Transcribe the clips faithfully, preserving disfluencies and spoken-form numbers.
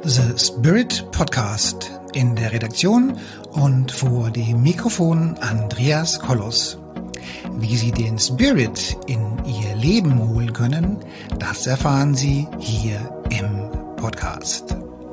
The Spirit Podcast. In der Redaktion und vor dem Mikrofon Andreas Kollos. Wie Sie den Spirit in Ihr Leben holen können, das erfahren Sie hier im Podcast.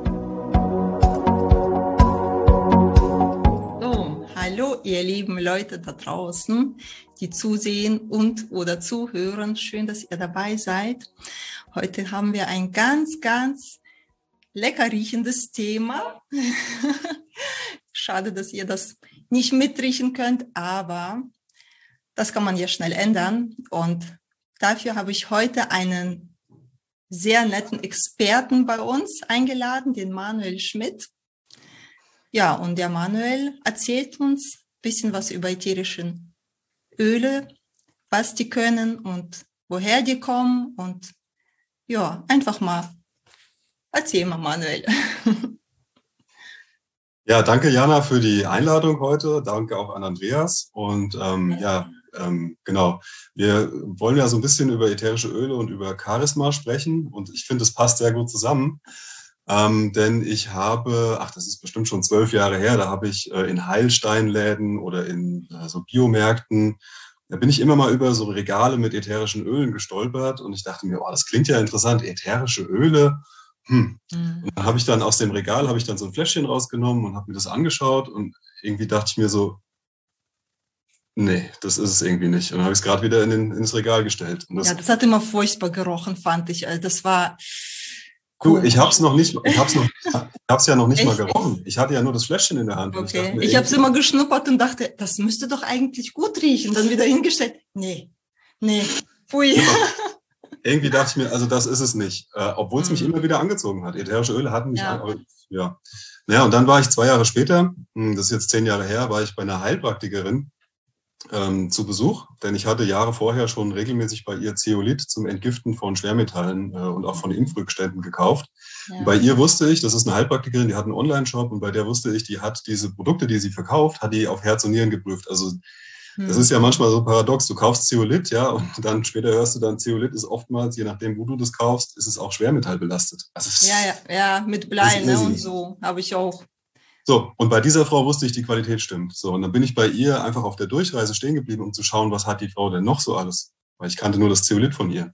So, hallo ihr lieben Leute da draußen, die zusehen und oder zuhören. Schön, dass ihr dabei seid. Heute haben wir ein ganz, ganz lecker riechendes Thema. Schade, dass ihr das nicht mitriechen könnt, aber das kann man ja schnell ändern. Und dafür habe ich heute einen sehr netten Experten bei uns eingeladen, den Manuel Schmidt. Ja, und der Manuel erzählt uns ein bisschen was über ätherische Öle, was die können und woher die kommen. Und ja, einfach mal erzähl mal, Manuel. Ja, danke Jana für die Einladung heute. Danke auch an Andreas. Und ähm, ja, ähm, genau. Wir wollen ja so ein bisschen über ätherische Öle und über Charisma sprechen. Und ich finde, es passt sehr gut zusammen. Ähm, denn ich habe, ach, das ist bestimmt schon zwölf Jahre her, da habe ich äh, in Heilsteinläden oder in äh, so Biomärkten, da bin ich immer mal über so Regale mit ätherischen Ölen gestolpert. Und ich dachte mir, oh, das klingt ja interessant, ätherische Öle. Hm. Und dann habe ich dann aus dem Regal habe ich dann so ein Fläschchen rausgenommen und habe mir das angeschaut und irgendwie dachte ich mir so, nee, das ist es irgendwie nicht. Und dann habe ich es gerade wieder in den, ins Regal gestellt. Und das, ja, das hat immer furchtbar gerochen, fand ich. Also das war. Du, ich habe es noch nicht, ich habe es noch, ich habe es ja noch nicht Echt? mal gerochen. Ich hatte ja nur das Fläschchen in der Hand. Okay. Ich, ich habe es immer geschnuppert und dachte, das müsste doch eigentlich gut riechen. Dann wieder hingestellt. Nee, nee, pfui. Ja. Irgendwie dachte ich mir, also das ist es nicht, äh, obwohl es mich immer wieder angezogen hat. Ätherische Öle hatten mich, ja. an, aber, ja. Naja, und dann war ich zwei Jahre später, das ist jetzt zehn Jahre her, war ich bei einer Heilpraktikerin ähm, zu Besuch, denn ich hatte Jahre vorher schon regelmäßig bei ihr Zeolit zum Entgiften von Schwermetallen äh, und auch von Impfrückständen gekauft. Ja. Bei ihr wusste ich, das ist eine Heilpraktikerin, die hat einen Online-Shop und bei der wusste ich, die hat diese Produkte, die sie verkauft, hat die auf Herz und Nieren geprüft. Also das ist ja manchmal so paradox. Du kaufst Zeolit, ja, und dann später hörst du dann, Zeolit ist oftmals, je nachdem, wo du das kaufst, ist es auch schwermetallbelastet. Also ja, ja, ja, mit Blei, ne, und so, habe ich auch. So, und bei dieser Frau wusste ich, die Qualität stimmt. So, und dann bin ich bei ihr einfach auf der Durchreise stehen geblieben, um zu schauen, was hat die Frau denn noch so alles? Weil ich kannte nur das Zeolit von ihr.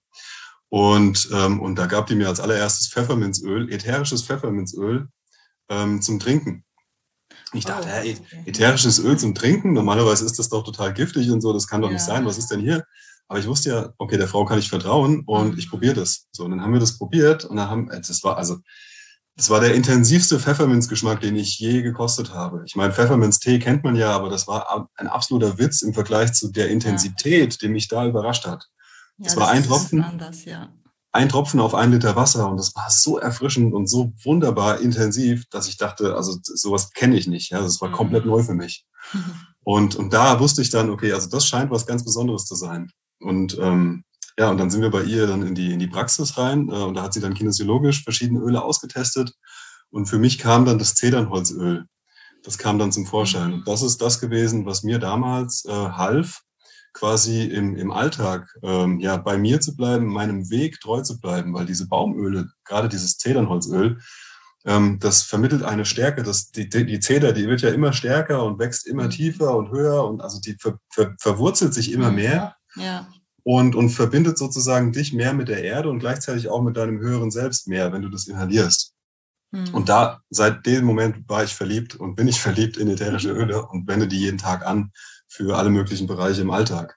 Und, ähm, und da gab die mir als allererstes Pfefferminzöl, ätherisches Pfefferminzöl ähm, zum Trinken. Ich dachte, oh, okay. hey, ätherisches Öl zum Trinken, normalerweise ist das doch total giftig und so, das kann doch ja. nicht sein, was ist denn hier? Aber ich wusste ja, okay, der Frau kann ich vertrauen und mhm. ich probiere das. So, und dann haben wir das probiert und dann haben, das war also, das war der intensivste Pfefferminzgeschmack, den ich je gekostet habe. Ich meine, Pfefferminztee kennt man ja, aber das war ein absoluter Witz im Vergleich zu der Intensität, ja. die mich da überrascht hat. Das ja, war das ein Tropfen. Anders, ja. Ein Tropfen auf ein Liter Wasser und das war so erfrischend und so wunderbar intensiv, dass ich dachte, also sowas kenne ich nicht. Ja, das war komplett neu für mich. Und, und da wusste ich dann, okay, also das scheint was ganz Besonderes zu sein. Und ähm, ja, und dann sind wir bei ihr dann in die, in die Praxis rein äh, und da hat sie dann kinesiologisch verschiedene Öle ausgetestet und für mich kam dann das Zedernholzöl. Das kam dann zum Vorschein. Und das ist das gewesen, was mir damals äh, half, quasi im, im Alltag ähm, ja bei mir zu bleiben, meinem Weg treu zu bleiben, weil diese Baumöle, gerade dieses Zedernholzöl, ähm, das vermittelt eine Stärke. Das, die, die Zeder, die wird ja immer stärker und wächst immer tiefer und höher und also die ver, ver, verwurzelt sich immer mehr ja. und, und verbindet sozusagen dich mehr mit der Erde und gleichzeitig auch mit deinem höheren Selbst mehr, wenn du das inhalierst. Mhm. Und da, seit dem Moment war ich verliebt und bin ich verliebt in ätherische Öle und wende die jeden Tag an für alle möglichen Bereiche im Alltag.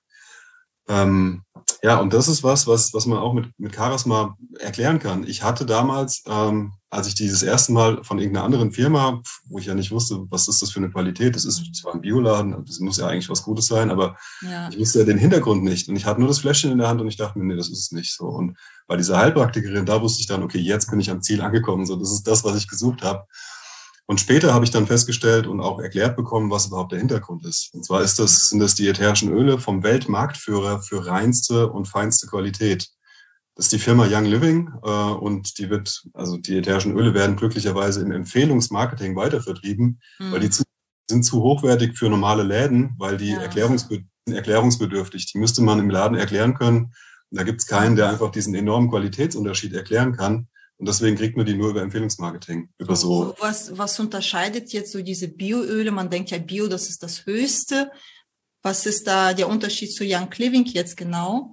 Ähm, ja, und das ist was, was, was man auch mit, mit Charisma erklären kann. Ich hatte damals, ähm, als ich dieses erste Mal von irgendeiner anderen Firma, wo ich ja nicht wusste, was ist das für eine Qualität, das ist zwar ein Bioladen, das muss ja eigentlich was Gutes sein, aber ja. ich wusste ja den Hintergrund nicht. Und ich hatte nur das Fläschchen in der Hand und ich dachte mir, nee, das ist es nicht so. Und bei dieser Heilpraktikerin, da wusste ich dann, okay, jetzt bin ich am Ziel angekommen, so, das ist das, was ich gesucht habe. Und später habe ich dann festgestellt und auch erklärt bekommen, was überhaupt der Hintergrund ist. Und zwar ist das, sind das die ätherischen Öle vom Weltmarktführer für reinste und feinste Qualität. Das ist die Firma Young Living äh, und die wird, also die ätherischen Öle werden glücklicherweise im Empfehlungsmarketing weitervertrieben, mhm. weil die zu, sind zu hochwertig für normale Läden, weil die ja. erklärungsbe erklärungsbedürftig. Die müsste man im Laden erklären können. Und da gibt es keinen, der einfach diesen enormen Qualitätsunterschied erklären kann. Und deswegen kriegt man die nur über Empfehlungsmarketing. Über so. Was, was unterscheidet jetzt so diese Bioöle? Man denkt ja, Bio, das ist das Höchste. Was ist da der Unterschied zu Young Living jetzt genau?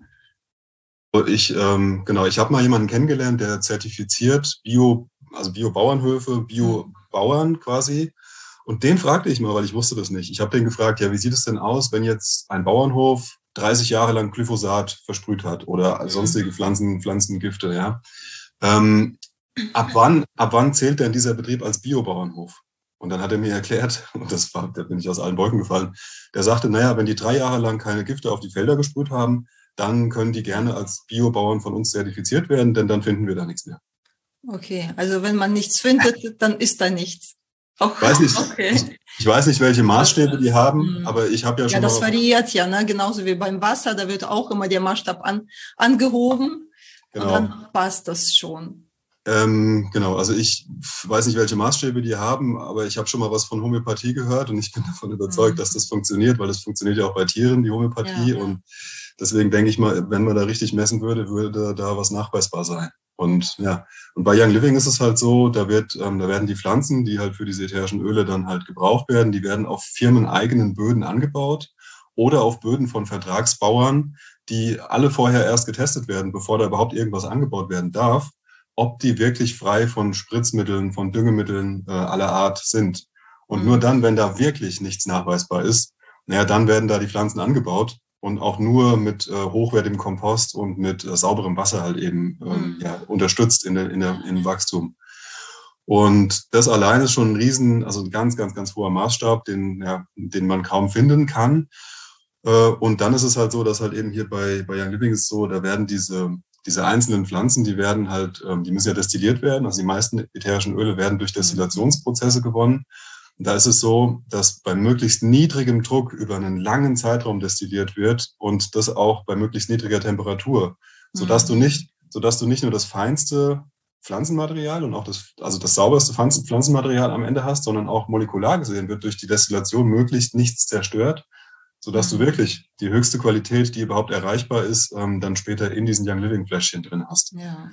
Ich, ähm, genau, ich habe mal jemanden kennengelernt, der zertifiziert Bio, also Bio-Bauernhöfe, Bio-Bauern quasi. Und den fragte ich mal, weil ich wusste das nicht. Ich habe den gefragt, ja, wie sieht es denn aus, wenn jetzt ein Bauernhof dreißig Jahre lang Glyphosat versprüht hat oder sonstige Pflanzen, Pflanzengifte, ja. Ähm, ab wann, ab wann zählt denn dieser Betrieb als Biobauernhof? Und dann hat er mir erklärt, und das war, da bin ich aus allen Wolken gefallen, der sagte, naja, wenn die drei Jahre lang keine Gifte auf die Felder gesprüht haben, dann können die gerne als Biobauern von uns zertifiziert werden, denn dann finden wir da nichts mehr. Okay, also wenn man nichts findet, dann ist da nichts. Auch, weiß nicht, okay. ich, ich weiß nicht, welche Maßstäbe die haben, mhm. aber ich habe ja schon. Ja, das variiert ja, ne? Genauso wie beim Wasser, da wird auch immer der Maßstab an, angehoben genau. Und dann passt das schon. Ähm, genau, also ich weiß nicht, welche Maßstäbe die haben, aber ich habe schon mal was von Homöopathie gehört und ich bin davon überzeugt, mhm. dass das funktioniert, weil es funktioniert ja auch bei Tieren, die Homöopathie. Ja. Und deswegen denke ich mal, wenn man da richtig messen würde, würde da was nachweisbar sein. Und ja, und bei Young Living ist es halt so, da wird, ähm, da werden die Pflanzen, die halt für diese ätherischen Öle dann halt gebraucht werden, die werden auf firmeneigenen Böden angebaut oder auf Böden von Vertragsbauern, die alle vorher erst getestet werden, bevor da überhaupt irgendwas angebaut werden darf, ob die wirklich frei von Spritzmitteln, von Düngemitteln äh, aller Art sind. Und mhm. nur dann, wenn da wirklich nichts nachweisbar ist, naja, dann werden da die Pflanzen angebaut. Und auch nur mit äh, hochwertigem Kompost und mit äh, sauberem Wasser halt eben ähm, ja, unterstützt in der, in der, im Wachstum. Und das allein ist schon ein riesen, also ein ganz, ganz, ganz hoher Maßstab, den, ja, den man kaum finden kann. Äh, und dann ist es halt so, dass halt eben hier bei, bei Young Living ist so, da werden diese, diese einzelnen Pflanzen, die werden halt, ähm, die müssen ja destilliert werden. Also die meisten ätherischen Öle werden durch Destillationsprozesse gewonnen. Und da ist es so, dass bei möglichst niedrigem Druck über einen langen Zeitraum destilliert wird und das auch bei möglichst niedriger Temperatur, sodass mhm. du nicht, sodass du nicht nur das feinste Pflanzenmaterial und auch das, also das sauberste Pflanzenmaterial am Ende hast, sondern auch molekular gesehen wird durch die Destillation möglichst nichts zerstört, sodass mhm. du wirklich die höchste Qualität, die überhaupt erreichbar ist, ähm, dann später in diesen Young Living Fläschchen drin hast. Ja.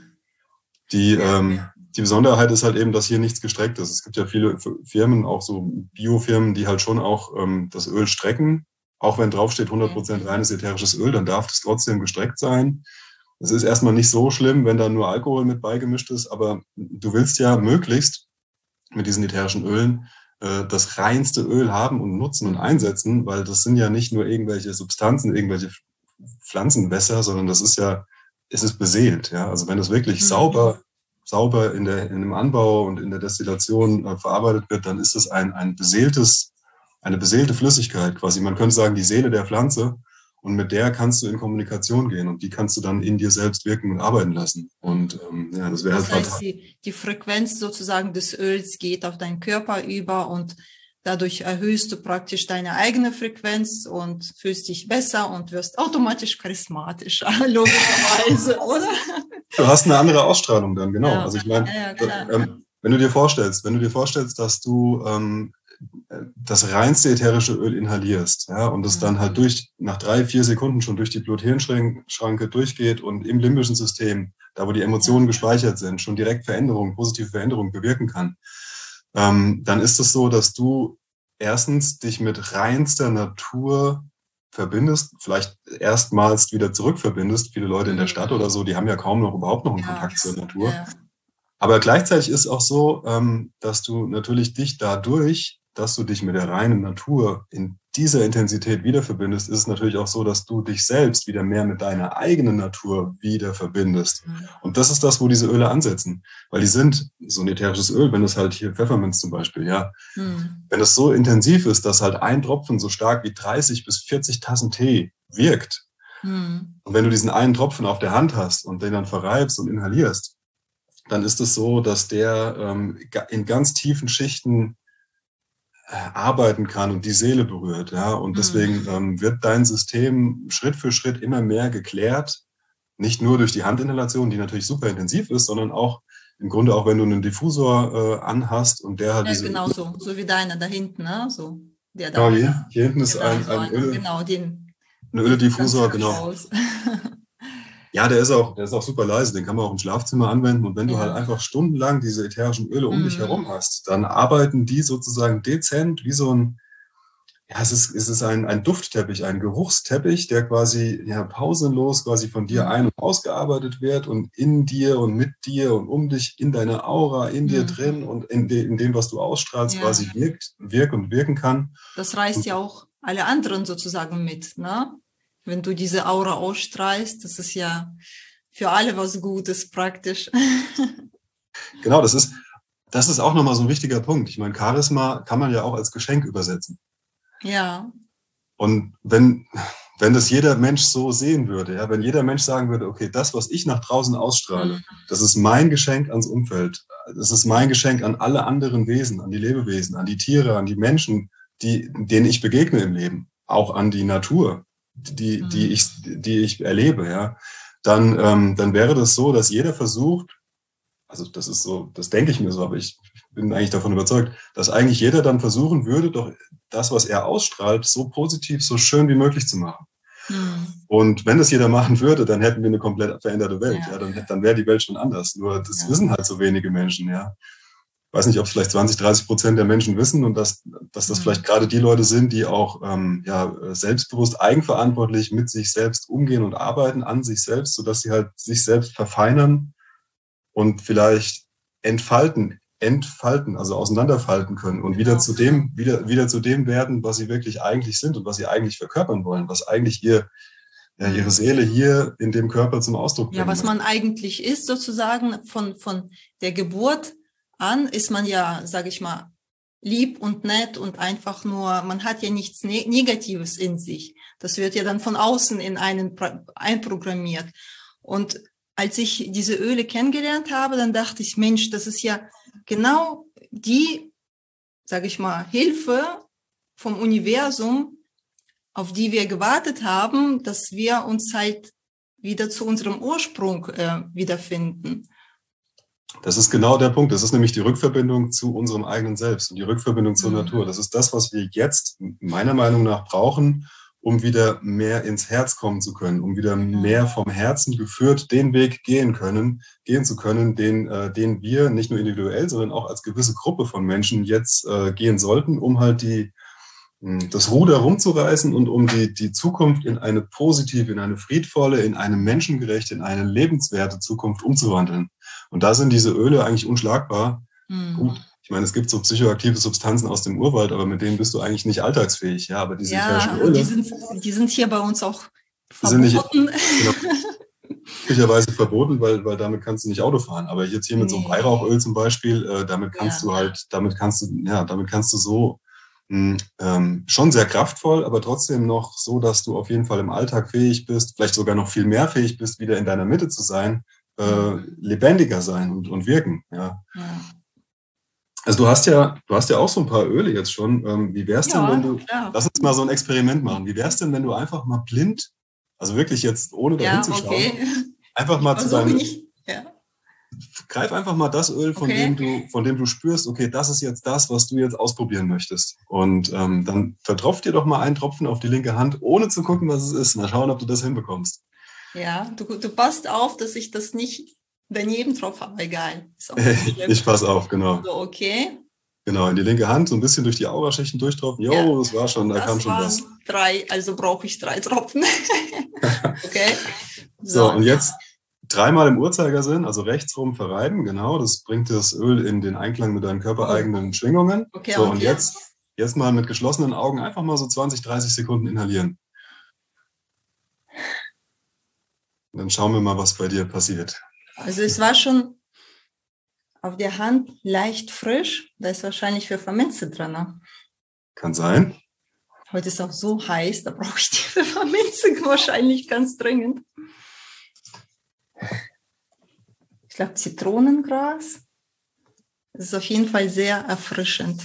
Die, ähm, die Besonderheit ist halt eben, dass hier nichts gestreckt ist. Es gibt ja viele Firmen, auch so Biofirmen, die halt schon auch ähm, das Öl strecken. Auch wenn draufsteht hundert Prozent reines ätherisches Öl, dann darf das trotzdem gestreckt sein. Es ist erstmal nicht so schlimm, wenn da nur Alkohol mit beigemischt ist, aber du willst ja möglichst mit diesen ätherischen Ölen äh, das reinste Öl haben und nutzen und einsetzen, weil das sind ja nicht nur irgendwelche Substanzen, irgendwelche Pflanzenwässer, sondern das ist ja es ist beseelt, ja. Also wenn es wirklich mhm. sauber, sauber in der, in dem Anbau und in der Destillation äh, verarbeitet wird, dann ist es ein, ein beseeltes, eine beseelte Flüssigkeit quasi. Man könnte sagen, die Seele der Pflanze. Und mit der kannst du in Kommunikation gehen und die kannst du dann in dir selbst wirken und arbeiten lassen. Und ähm, ja, das wäre halt. Das heißt, die, die Frequenz sozusagen des Öls geht auf deinen Körper über und dadurch erhöhst du praktisch deine eigene Frequenz und fühlst dich besser und wirst automatisch charismatischer, logischerweise, oder? Du hast eine andere Ausstrahlung dann, genau. Ja. Also ich meine, ja, ja, ähm, wenn du dir vorstellst, wenn du dir vorstellst, dass du ähm, das reinste ätherische Öl inhalierst, ja, und es mhm. dann halt durch nach drei, vier Sekunden schon durch die Blut-Hirn-Schranke durchgeht und im limbischen System, da wo die Emotionen ja. gespeichert sind, schon direkt Veränderungen, positive Veränderungen bewirken kann. Ähm, dann ist es so, dass du erstens dich mit reinster Natur verbindest, vielleicht erstmals wieder zurückverbindest. Viele Leute in der Stadt oder so, die haben ja kaum noch überhaupt noch einen ja. Kontakt zur Natur. Ja. Aber gleichzeitig ist auch so, ähm, dass du natürlich dich dadurch, dass du dich mit der reinen Natur in dieser Intensität wieder verbindest, ist es natürlich auch so, dass du dich selbst wieder mehr mit deiner eigenen Natur wieder verbindest. Mhm. Und das ist das, wo diese Öle ansetzen. Weil die sind, so ein ätherisches Öl, wenn es halt hier Pfefferminz zum Beispiel, ja, mhm. wenn es so intensiv ist, dass halt ein Tropfen so stark wie dreißig bis vierzig Tassen Tee wirkt. Mhm. Und wenn du diesen einen Tropfen auf der Hand hast und den dann verreibst und inhalierst, dann ist es so, dass der ähm, in ganz tiefen Schichten arbeiten kann und die Seele berührt, ja, und deswegen ähm, wird dein System Schritt für Schritt immer mehr geklärt, nicht nur durch die Handinhalation, die natürlich super intensiv ist, sondern auch im Grunde auch, wenn du einen Diffusor äh, anhast und der halt ja, diese... genau so, so wie deiner da hinten, ne, so, der da... Genau, hier, hier hinten ist genau, ein, so ein ein Öl, genau, den, ein Öledifusor, genau. Ja, der ist auch, der ist auch super leise, den kann man auch im Schlafzimmer anwenden. Und wenn du Ja. halt einfach stundenlang diese ätherischen Öle um Mhm. dich herum hast, dann arbeiten die sozusagen dezent wie so ein, ja, es ist, es ist ein, ein Duftteppich, ein Geruchsteppich, der quasi ja, pausenlos quasi von dir Mhm. ein- und ausgearbeitet wird und in dir und mit dir und um dich, in deiner Aura, in dir Mhm. drin und in, de, in dem, was du ausstrahlst, Ja. quasi wirkt, wirkt und wirken kann. Das reißt ja auch alle anderen sozusagen mit, ne? Wenn du diese Aura ausstrahlst, das ist ja für alle was Gutes praktisch. Genau, das ist, das ist auch nochmal so ein wichtiger Punkt. Ich meine, Charisma kann man ja auch als Geschenk übersetzen. Ja. Und wenn, wenn das jeder Mensch so sehen würde, ja, wenn jeder Mensch sagen würde, okay, das, was ich nach draußen ausstrahle, Mhm. das ist mein Geschenk ans Umfeld. Das ist mein Geschenk an alle anderen Wesen, an die Lebewesen, an die Tiere, an die Menschen, die, denen ich begegne im Leben, auch an die Natur, die, die Mhm. ich, die ich erlebe, ja. Dann, ähm, dann wäre das so, dass jeder versucht, also das ist so, das denke ich mir so, aber ich bin eigentlich davon überzeugt, dass eigentlich jeder dann versuchen würde, doch das, was er ausstrahlt, so positiv, so schön wie möglich zu machen. Mhm. Und wenn das jeder machen würde, dann hätten wir eine komplett veränderte Welt. Ja. Ja, dann, dann wäre die Welt schon anders. Nur das Ja. wissen halt so wenige Menschen, ja. Ich weiß nicht, ob es vielleicht zwanzig, dreißig Prozent der Menschen wissen und dass, dass das Mhm. vielleicht gerade die Leute sind, die auch ähm, ja, selbstbewusst, eigenverantwortlich mit sich selbst umgehen und arbeiten an sich selbst, sodass sie halt sich selbst verfeinern und vielleicht entfalten, entfalten, also auseinanderfalten können und wieder Genau. zu dem, wieder, wieder zu dem werden, was sie wirklich eigentlich sind und was sie eigentlich verkörpern wollen, was eigentlich ihr, ja, ihre Mhm. Seele hier in dem Körper zum Ausdruck Ja, bringen was möchte. man eigentlich ist, sozusagen von, von der Geburt an, ist man ja, sage ich mal, lieb und nett und einfach nur, man hat ja nichts Ne- Negatives in sich. Das wird ja dann von außen in einen pra- einprogrammiert. Und als ich diese Öle kennengelernt habe, dann dachte ich, Mensch, das ist ja genau die, sage ich mal, Hilfe vom Universum, auf die wir gewartet haben, dass wir uns halt wieder zu unserem Ursprung äh, wiederfinden. Das ist genau der Punkt. Das ist nämlich die Rückverbindung zu unserem eigenen Selbst und die Rückverbindung zur Mhm. Natur. Das ist das, was wir jetzt meiner Meinung nach brauchen, um wieder mehr ins Herz kommen zu können, um wieder mehr vom Herzen geführt den Weg gehen können, gehen zu können, den, äh, den wir nicht nur individuell, sondern auch als gewisse Gruppe von Menschen jetzt äh, gehen sollten, um halt die das Ruder rumzureißen und um die, die Zukunft in eine positive, in eine friedvolle, in eine menschengerechte, in eine lebenswerte Zukunft umzuwandeln. Und da sind diese Öle eigentlich unschlagbar. Mhm. Gut, ich meine, es gibt so psychoaktive Substanzen aus dem Urwald, aber mit denen bist du eigentlich nicht alltagsfähig. Ja, aber diese ätherischen Ja, und die Öle sind, die sind hier bei uns auch sind nicht verboten. genau, möglicherweise verboten, weil, weil damit kannst du nicht Auto fahren. Aber jetzt hier mit so einem Nee. Weihrauchöl zum Beispiel, äh, damit kannst Ja. du halt, damit kannst du, ja, damit kannst du so mh, ähm, schon sehr kraftvoll, aber trotzdem noch so, dass du auf jeden Fall im Alltag fähig bist, vielleicht sogar noch viel mehr fähig bist, wieder in deiner Mitte zu sein, äh, Mhm. lebendiger sein und, und wirken. Ja. Ja. Also du hast ja, du hast ja auch so ein paar Öle jetzt schon. Ähm, wie wär's denn, wenn Ja, du, klar. lass uns mal so ein Experiment machen. Wie wär's denn, wenn du einfach mal blind, also wirklich jetzt ohne da Ja, hinzuschauen, okay. einfach Ich mal zu versuche deinem, nicht. Ja. greif einfach mal das Öl, von Okay. dem du, von dem du spürst, okay, das ist jetzt das, was du jetzt ausprobieren möchtest. Und ähm, dann vertropft dir doch mal einen Tropfen auf die linke Hand, ohne zu gucken, was es ist. Mal schauen, ob du das hinbekommst. Ja, du, du passt auf, dass ich das nicht daneben tropfe, aber egal. Ist auch nicht schlimm. Ich pass auf, genau. So, okay. Genau, in die linke Hand, so ein bisschen durch die Auraschichten durchtropfen. Jo, Ja. das war schon, da kam Das schon was. waren drei, also brauche ich drei Tropfen. Okay. So, und jetzt dreimal im Uhrzeigersinn, also rechts rum verreiben, genau. Das bringt das Öl in den Einklang mit deinen körpereigenen Schwingungen. Okay, So, und und jetzt, jetzt mal mit geschlossenen Augen einfach mal so zwanzig, dreißig Sekunden inhalieren. Und dann schauen wir mal, was bei dir passiert. Also es war schon auf der Hand leicht frisch. Da ist wahrscheinlich Pfefferminze drin. Ne? Kann sein. Heute ist auch so heiß, da brauche ich die Pfefferminze wahrscheinlich ganz dringend. Ich glaube Zitronengras. Das ist auf jeden Fall sehr erfrischend.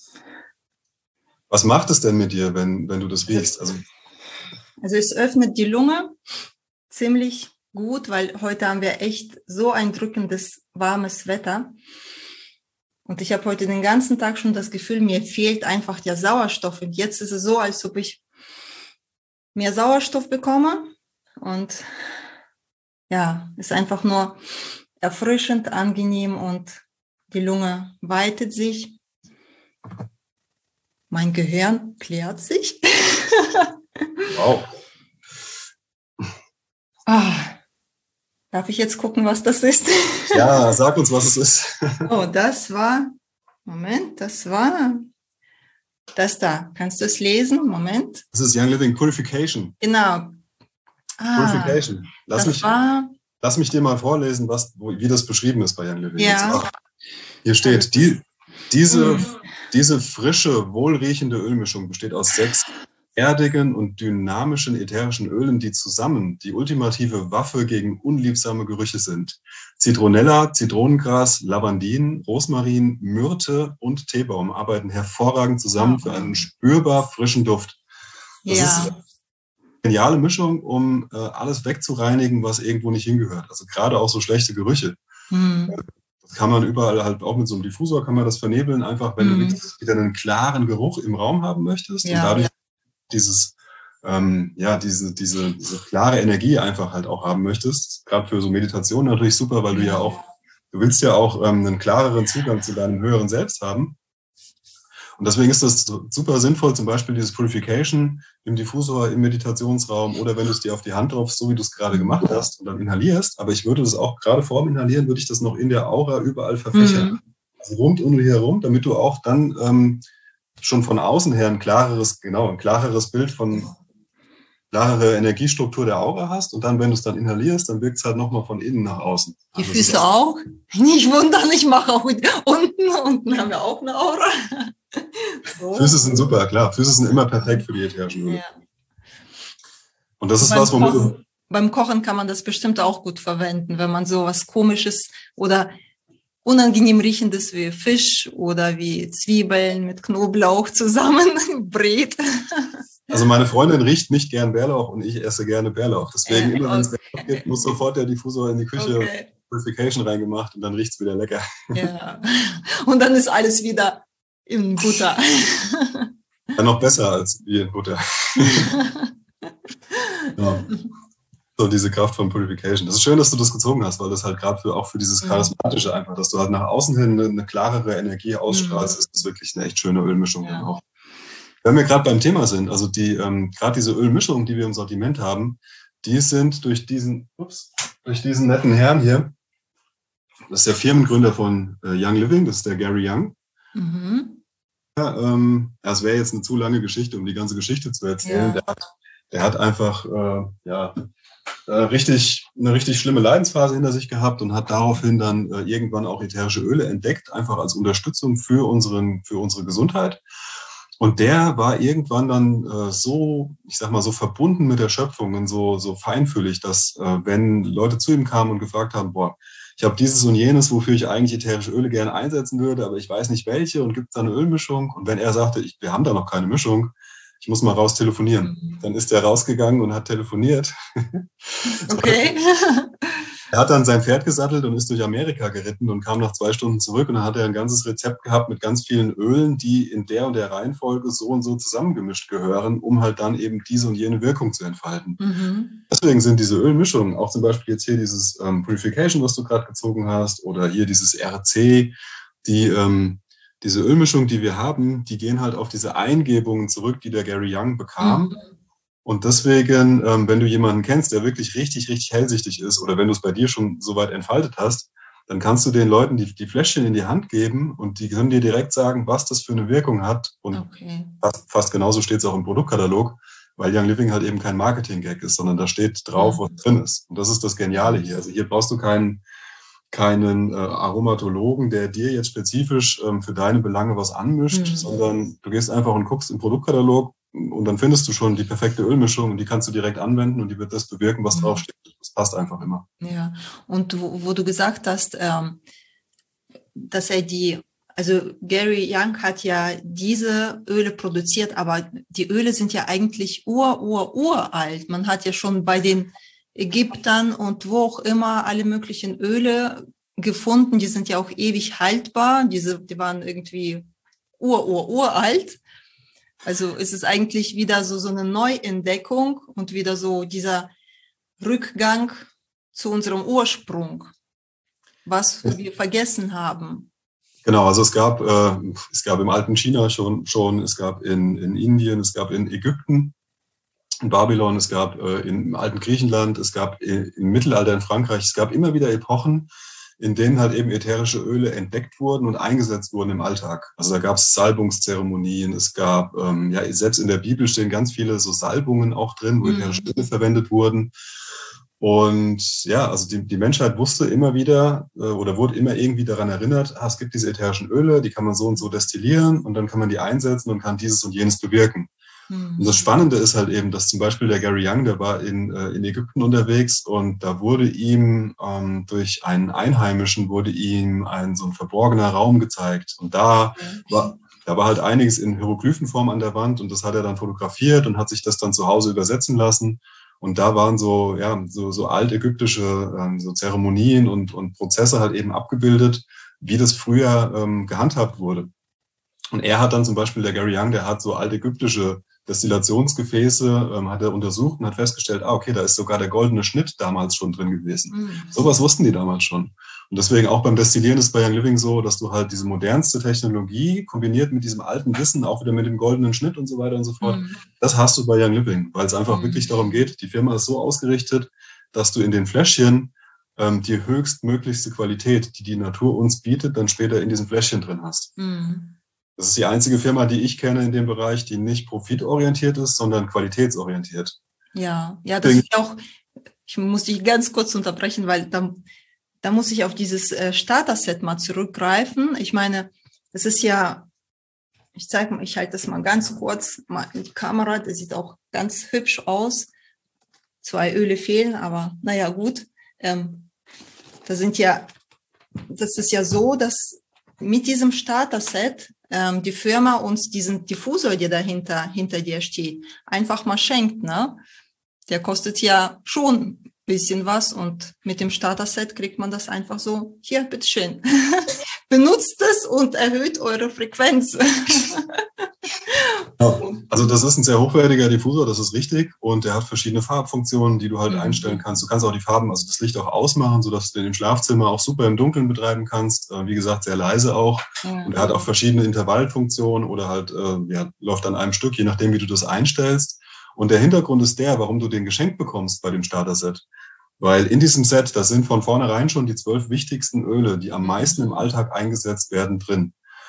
Was macht es denn mit dir, wenn, wenn du das riechst? Also, Also es öffnet die Lunge ziemlich gut, weil heute haben wir echt so ein drückendes, warmes Wetter. Und ich habe heute den ganzen Tag schon das Gefühl, mir fehlt einfach der Sauerstoff. Und jetzt ist es so, als ob ich mehr Sauerstoff bekomme. Und ja, ist einfach nur erfrischend, angenehm und die Lunge weitet sich. Mein Gehirn klärt sich. Wow. Ah, darf ich jetzt gucken, was das ist? Ja, sag uns, was es ist. Oh, das war, Moment, das war, das da. Kannst du es lesen? Moment. Das ist Young Living Purification. Genau. Ah, Purification. Lass das mich, war, lass mich dir mal vorlesen, was, wo, wie das beschrieben ist bei Young Living. ja. Und zwar, hier steht, die, diese, Mm. diese frische, wohlriechende Ölmischung besteht aus sechs erdigen und dynamischen ätherischen Ölen, die zusammen die ultimative Waffe gegen unliebsame Gerüche sind. Zitronella, Zitronengras, Lavandin, Rosmarin, Myrte und Teebaum arbeiten hervorragend zusammen für einen spürbar frischen Duft. Das Ja. ist eine geniale Mischung, um äh, alles wegzureinigen, was irgendwo nicht hingehört. Also gerade auch so schlechte Gerüche. Mm. Das kann man überall halt auch mit so einem Diffusor kann man das vernebeln, einfach wenn Mm. du wirklich wieder einen klaren Geruch im Raum haben möchtest Ja. und dadurch dieses, ähm, ja, diese, diese, diese klare Energie einfach halt auch haben möchtest. Gerade für so Meditation natürlich super, weil du ja auch, du willst ja auch ähm, einen klareren Zugang zu deinem höheren Selbst haben. Und deswegen ist das super sinnvoll, zum Beispiel dieses Purification im Diffusor, im Meditationsraum oder wenn du es dir auf die Hand tropfst, so wie du es gerade gemacht hast und dann inhalierst. Aber ich würde das auch gerade vor dem Inhalieren, würde ich das noch in der Aura überall verfächern. Mhm. Also rund um dich herum, damit du auch dann ähm, schon von außen her ein klareres, genau, ein klareres Bild von klarere Energiestruktur der Aura hast. Und dann, wenn du es dann inhalierst, dann wirkt es halt nochmal von innen nach außen. Die Also Füße auch? Nicht wundern, ich mache auch unten. Unten haben wir auch eine Aura. So. Füße sind super, klar. Füße sind immer perfekt für die ätherischen Öle. Ja. Und das ist beim was, womit Kochen, du... Beim Kochen kann man das bestimmt auch gut verwenden, wenn man so was Komisches oder unangenehm riechendes wie Fisch oder wie Zwiebeln mit Knoblauch zusammen brät. Also meine Freundin riecht nicht gern Bärlauch und ich esse gerne Bärlauch. Deswegen Ja, immer, wenn es okay. Bärlauch gibt, muss sofort der Diffusor in die Küche, Okay. Purification reingemacht und dann riecht es wieder lecker. Ja. Und dann ist alles wieder in Butter. Dann noch besser als wie in Butter. Ja. So diese Kraft von Purification. Das ist schön, dass du das gezogen hast, weil das halt gerade für, auch für dieses Charismatische einfach, dass du halt nach außen hin eine, eine klarere Energie ausstrahlst, ist das wirklich eine echt schöne Ölmischung Ja. dann auch. Wenn wir gerade beim Thema sind, also die ähm, gerade diese Ölmischungen, die wir im Sortiment haben, die sind durch diesen, ups, durch diesen netten Herrn hier, das ist der Firmengründer von äh, Young Living, das ist der Gary Young. Mhm. Ja, ähm, das wäre jetzt eine zu lange Geschichte, um die ganze Geschichte zu erzählen. Ja. Der, hat, der hat einfach äh, ja, äh, richtig, eine richtig schlimme Leidensphase hinter sich gehabt und hat daraufhin dann äh, irgendwann auch ätherische Öle entdeckt, einfach als Unterstützung für, unseren, für unsere Gesundheit. Und der war irgendwann dann äh, so, ich sag mal, so verbunden mit der Schöpfung und so, so feinfühlig, dass äh, wenn Leute zu ihm kamen und gefragt haben, boah, ich habe dieses und jenes, wofür ich eigentlich ätherische Öle gerne einsetzen würde, aber ich weiß nicht welche und gibt es da eine Ölmischung? Und wenn er sagte, ich, wir haben da noch keine Mischung, ich muss mal raus telefonieren, Mhm. dann ist er rausgegangen und hat telefoniert. Okay. Er hat dann sein Pferd gesattelt und ist durch Amerika geritten und kam nach zwei Stunden zurück und dann hat er ein ganzes Rezept gehabt mit ganz vielen Ölen, die in der und der Reihenfolge so und so zusammengemischt gehören, um halt dann eben diese und jene Wirkung zu entfalten. Mhm. Deswegen sind diese Ölmischungen, auch zum Beispiel jetzt hier dieses ähm, Purification, was du gerade gezogen hast, oder hier dieses R C, die, ähm, diese Ölmischung, die wir haben, die gehen halt auf diese Eingebungen zurück, die der Gary Young bekam. Mhm. Und deswegen, ähm, wenn du jemanden kennst, der wirklich richtig, richtig hellsichtig ist oder wenn du es bei dir schon so weit entfaltet hast, dann kannst du den Leuten die, die Fläschchen in die Hand geben und die können dir direkt sagen, was das für eine Wirkung hat. Und Okay. fast, fast genauso steht es auch im Produktkatalog, weil Young Living halt eben kein Marketing-Gag ist, sondern da steht drauf, was drin ist. Und das ist das Geniale hier. Also hier brauchst du keinen, keinen äh, Aromatologen, der dir jetzt spezifisch ähm, für deine Belange was anmischt, Mhm. sondern du gehst einfach und guckst im Produktkatalog und dann findest du schon die perfekte Ölmischung und die kannst du direkt anwenden und die wird das bewirken, was Mhm. draufsteht. Das passt einfach immer. Ja, und wo, wo du gesagt hast, ähm, dass er die, also Gary Young hat ja diese Öle produziert, aber die Öle sind ja eigentlich ur, ur, uralt. Man hat ja schon bei den Ägyptern und wo auch immer alle möglichen Öle gefunden, die sind ja auch ewig haltbar, diese, die waren irgendwie ur, ur, uralt. Also es ist eigentlich wieder so, so eine Neuentdeckung und wieder so dieser Rückgang zu unserem Ursprung, was wir vergessen haben. Genau, also es gab, äh, es gab im alten China schon, schon es gab in, in Indien, es gab in Ägypten, in Babylon, es gab äh, im alten Griechenland, es gab im Mittelalter in Frankreich, es gab immer wieder Epochen, in denen halt eben ätherische Öle entdeckt wurden und eingesetzt wurden im Alltag. Also da gab es Salbungszeremonien, es gab, ähm, ja, selbst in der Bibel stehen ganz viele so Salbungen auch drin, wo ätherische Öle verwendet wurden. Und ja, also die, die Menschheit wusste immer wieder äh, oder wurde immer irgendwie daran erinnert, ah, es gibt diese ätherischen Öle, die kann man so und so destillieren und dann kann man die einsetzen und kann dieses und jenes bewirken. Mhm. Und das Spannende ist halt eben, dass zum Beispiel der Gary Young, der war in, äh, in Ägypten unterwegs und da wurde ihm ähm, durch einen Einheimischen, wurde ihm ein so ein verborgener Raum gezeigt. Und da war, da war halt einiges in Hieroglyphenform an der Wand und das hat er dann fotografiert und hat sich das dann zu Hause übersetzen lassen. Und da waren so, ja, so, so altägyptische ähm, so Zeremonien und, und Prozesse halt eben abgebildet, wie das früher ähm, gehandhabt wurde. Und er hat dann zum Beispiel, der Gary Young, der hat so altägyptische Destillationsgefäße, ähm, hat er untersucht und hat festgestellt, ah, okay, da ist sogar der goldene Schnitt damals schon drin gewesen. Mhm. Sowas wussten die damals schon. Und deswegen auch beim Destillieren ist bei Young Living so, dass du halt diese modernste Technologie kombiniert mit diesem alten Wissen, auch wieder mit dem goldenen Schnitt und so weiter und so fort, mhm. das hast du bei Young Living, weil es einfach mhm. wirklich darum geht, die Firma ist so ausgerichtet, dass du in den Fläschchen ähm, die höchstmöglichste Qualität, die die Natur uns bietet, dann später in diesen Fläschchen drin hast. Mhm. Das ist die einzige Firma, die ich kenne in dem Bereich, die nicht profitorientiert ist, sondern qualitätsorientiert. Ja, ja, das ist auch, ich muss dich ganz kurz unterbrechen, weil da, da muss ich auf dieses äh, Starter-Set mal zurückgreifen. Ich meine, das ist ja, ich zeige mal, ich halte das mal ganz kurz mal in die Kamera, das sieht auch ganz hübsch aus. Zwei Öle fehlen, aber naja, gut. Ähm, da sind ja, das ist ja so, dass mit diesem Starter-Set ähm, die Firma uns diesen Diffusor, der dahinter hinter dir steht, einfach mal schenkt, ne? Der kostet ja schon ein bisschen was und mit dem Starter-Set kriegt man das einfach so, hier, bitteschön. Benutzt es und erhöht eure Frequenz. Ja, also das ist ein sehr hochwertiger Diffusor, das ist richtig. Und der hat verschiedene Farbfunktionen, die du halt mhm. einstellen kannst. Du kannst auch die Farben, also das Licht auch ausmachen, sodass du den im Schlafzimmer auch super im Dunkeln betreiben kannst. Äh, wie gesagt, sehr leise auch. Ja. Und er hat auch verschiedene Intervallfunktionen oder halt äh, ja, läuft an einem Stück, je nachdem, wie du das einstellst. Und der Hintergrund ist der, warum du den geschenkt bekommst bei dem Starter-Set. Weil in diesem Set, da sind von vornherein schon die zwölf wichtigsten Öle, die am meisten im Alltag eingesetzt werden, drin.